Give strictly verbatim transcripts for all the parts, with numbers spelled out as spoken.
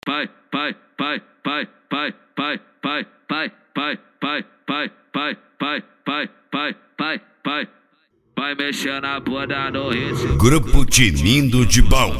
pai, pai, pai, pai, pai, pai, pai, pai, pai, pai, pai, pai, pai, pai, pai, pai, pai, vai mexer na bunda no ritmo. Grupo Tinindo de Bom.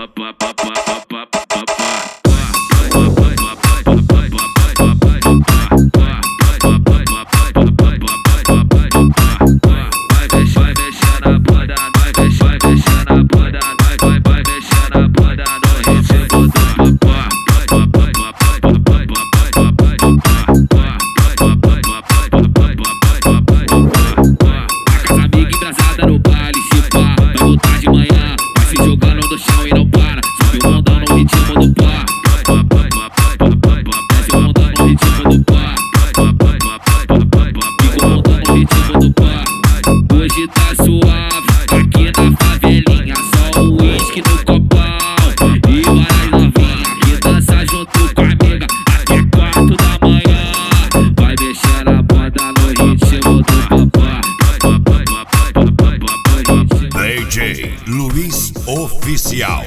Hoje tá suave, aqui na favelinha, só o uísque no copão e várias novinhas que dança junto com a amiga até quatro da manhã. Vai mexer na banda no ritmo do papai. D J Luiz Oficial.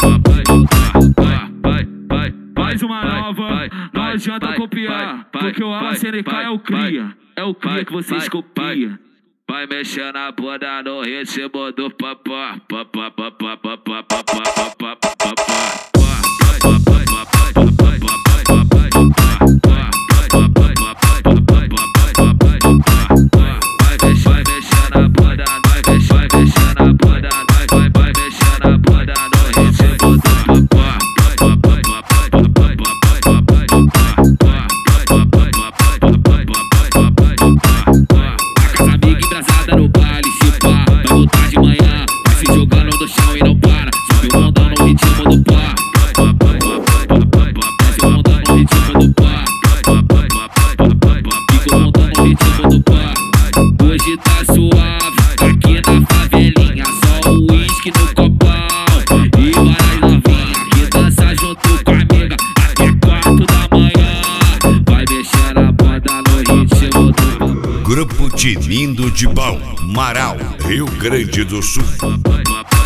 Mais uma nova, não adianta copiar, porque o A C N K é o cria, é o cria que vocês copiam. Vai mexer na bunda no ritmo do papá, papá, papá, papá, papá, papá, papá. No baile, se pá, vai voltar de manhã. Vai se jogando no chão e não para. Sobe o mondão no ritmo do pá. Desce o mondão no ritmo do pá. Fica o mondão no ritmo do pá. Hoje tá suave, aqui na favelinha, só o uísque no copão e várias novinhas que dança junto com a amiga até quatro da manhã. Vai mexer na banda no ritmo do pá. Grupo Tinindo de Bom, Marau, Rio Grande do Sul.